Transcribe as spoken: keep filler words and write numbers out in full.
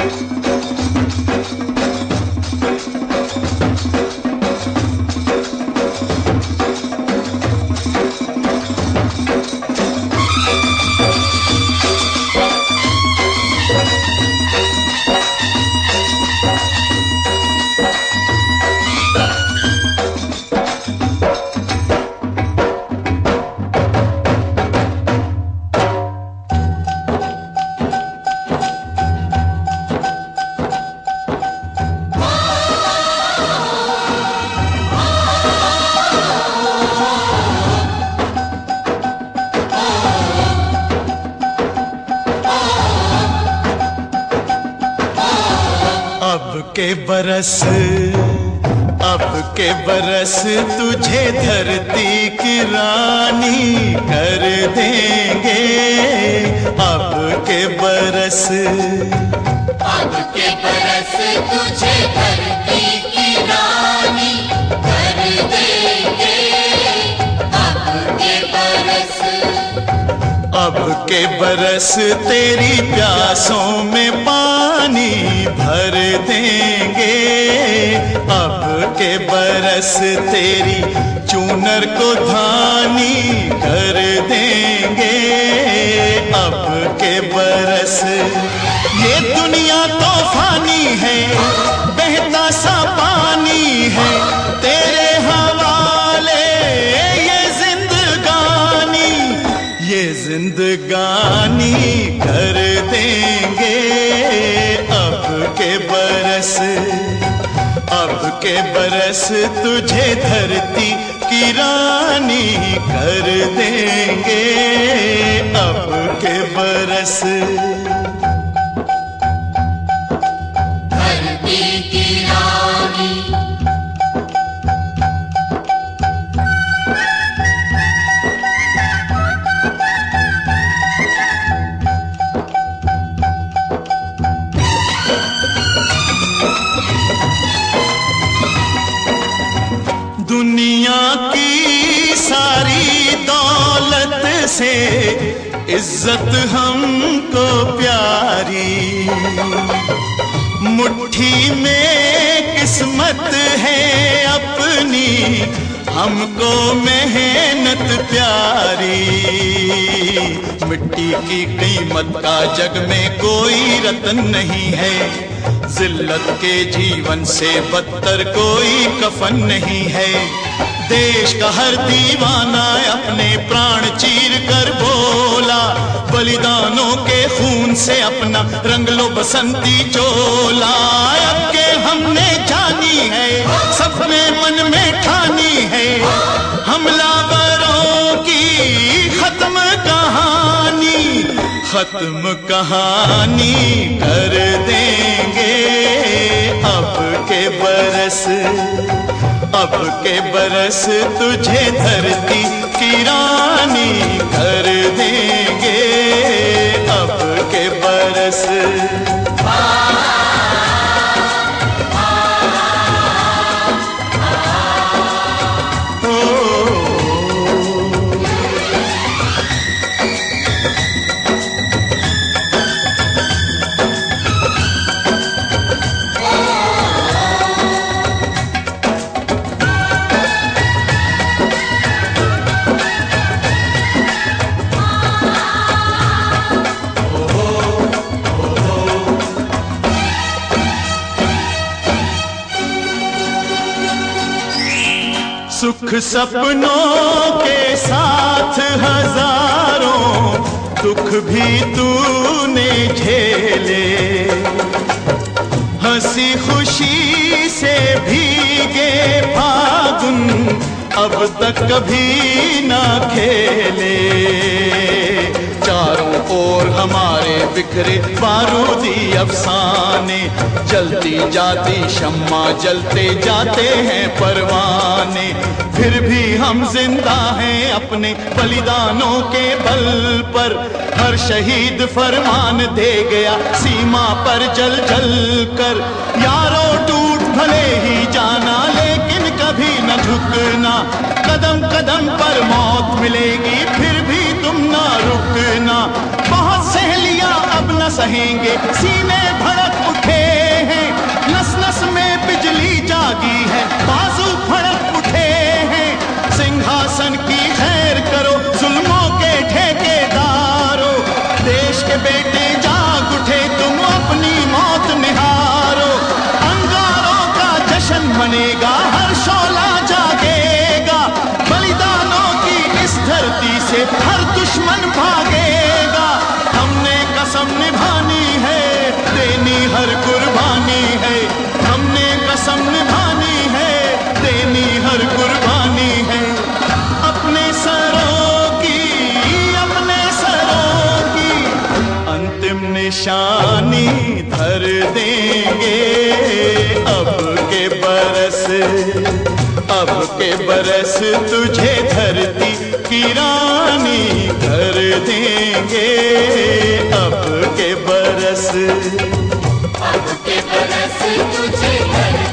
के बरस अब के बरस तुझे धरती की रानी कर देंगे। अब के बरस अब के बरस तुझे धरती की रानी कर देंगे। अब के बरस अब के बरस तेरी प्यासों में पानी भर देंगे। अब के बरस तेरी चूनर को धानी कर देंगे। अब के बरस ये दुनिया तो फानी है, बहता सा पानी है तेरे हवाले ये जिंदगानी, ये जिंदगानी कर देंगे। अब के बरस अब के बरस तुझे धरती की रानी कर देंगे। अब के बरस धरती की रानी दुनिया की सारी दौलत से इज्जत हमको प्यारी, मुट्ठी में किस्मत है अपनी हमको मेहनत प्यारी। मिट्टी की कीमत का जग में कोई रतन नहीं है, जिल्लत के जीवन से बदतर कोई कफन नहीं है। देश का हर दीवाना अपने प्राण चीर कर बोला, बलिदानों के खून से अपना रंग लो बसंती चोला। अब के हमने जानी है, सपने मन में ठानी है, हमलावरों की खत्म कहानी, खत्म कहानी कर देंगे। अब के बरस अब के बरस तुझे धरती की रानी कर देंगे। अब के बरस सुख सपनों के साथ हजारों दुख भी तूने झेले, हंसी खुशी से भीगे फागुन अब तक कभी ना खेले। चारों ओर हमारे बिखरे बारूदी अफसाने, जलती जाती शम्मा जलते जाते हैं परवाने। फिर भी हम जिंदा हैं अपने बलिदानों के बल पर, हर शहीद फरमान दे गया सीमा पर जल जल कर। यारों टूट भले ही जाना लेकिन कभी न झुकना, कदम कदम पर मौत मिलेगी फिर भी तुम ना रुकना। बहुत सहेलियां अब न सहेंगे, सीने भड़क भर देंगे। अब के बरस अब के बरस तुझे धरती की रानी कर देंगे। अब के बरस अब के बरस तुझे धरती